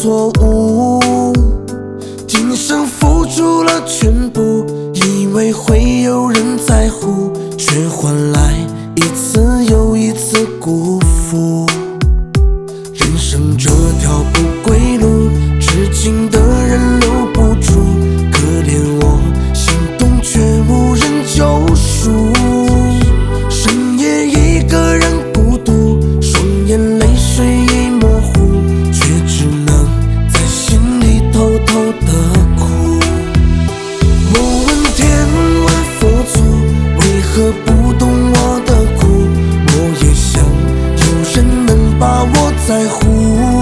错误，今生付出了全部，以为会有人在乎，却换来一次又一次辜负。人生这条不归路，痴情的人留不住，可怜我心动却无人救赎。深夜一个人孤独，双眼泪水已模糊，却只能在心里偷偷的哭。我问天问佛祖，为何不懂我的苦？我也想有人能把我在乎。